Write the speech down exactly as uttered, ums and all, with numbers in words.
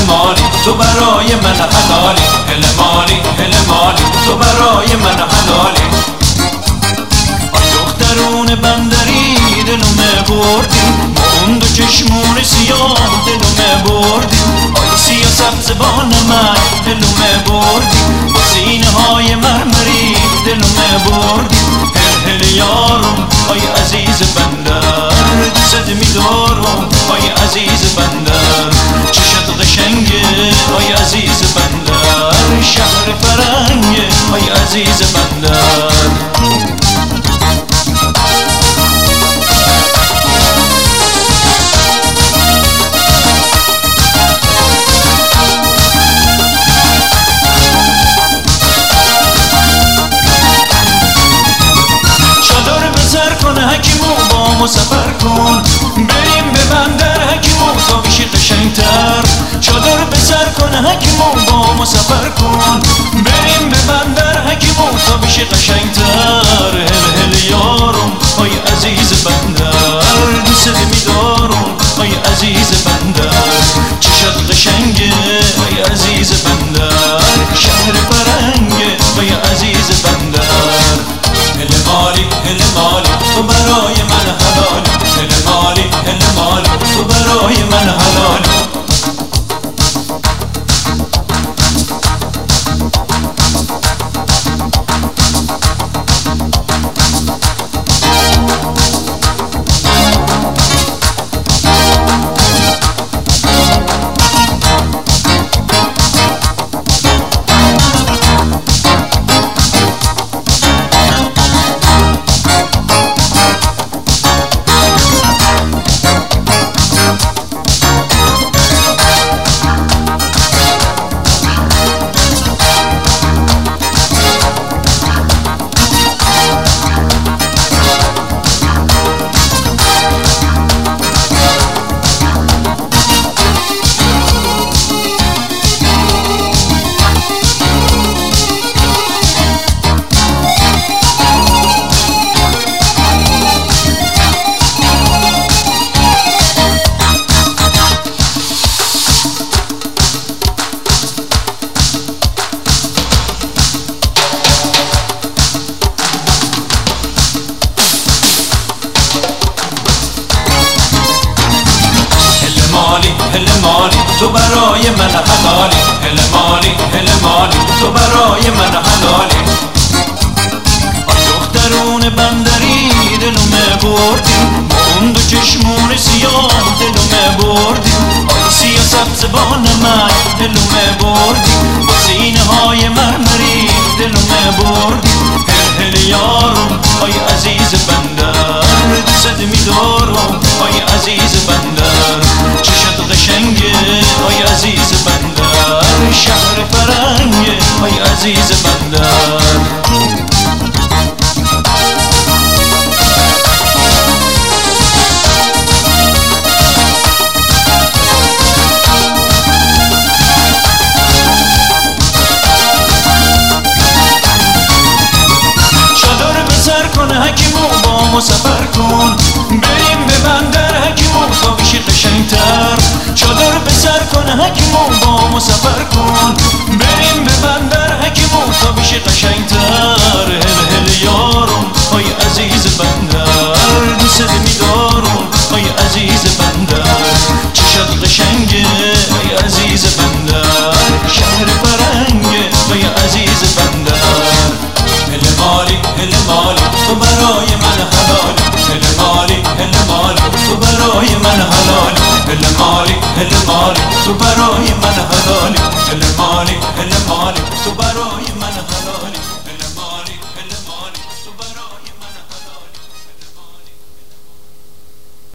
مالی تو برای من حلالی، هل مالی هل مالی تو برای من حلالی. آی دخترون بندری دلومه بردی، اون دو چشمون سیاه دلومه بردی. آی سیاه سبزبان من دلومه بردی، با سینه های مرمری دلومه بردی. هل هل یارم آی عزیز بندر، دوست می‌دارم آی عزیز بندر. چشت قشنگه آی عزیز بندر، شهر فرنگه آی عزیز بندر. حکیمو سفر کن بریم به بندر، حکیمو تا بشی قشنگتر. چادر به سر کن حکیمو با ما سفر کن بریم به بندر، حکیمو تا بشی قشنگتر. هل هل یارم آی عزیز بندر، دوست می‌دارم آی عزیز بندر. چشت قشنگه آی عزیز بندر، شهر فرنگه آی عزیز بندر. هل مالی هل مالی تو برای من حلالی، هل مالی هل مالی تو برای من حلالی. هل مالی تو برای من حلالی، هل مالی هل مالی تو برای من حلالی. آی دخترون بندری دلومه بردی، اون دو چشمون سیاه دلومه بردی. آی سیاه سبزبان من دلومه بردی، با سینه های مرمری دلومه بردی. هل هل یارم آی عزیز بندر، دوست می‌دارم آی عزیز بندر. چشت قشنگه آی عزیز بندر، شهر فرنگه آی عزیز بندر. چادر به سر کن حکیمو با ما سفر کن بریم به بندر، حکیمو تا بشی قشنگتر. چادر به سر کن حکیمو با ما سفر کن بریم به بندر، حکیمو تا بشی قشنگتر. هل هل یارم آی عزیز بندر، دوست می‌دارم آی عزیز بندر. چشت قشنگه آی عزیز بندر، شهر فرنگه آی عزیز بندر. هل مالی هل مالی تو برای من حلالی، هل مالی هل مالی تو برای من حلالی، هل مالی هل مالی تو برای من حلالی.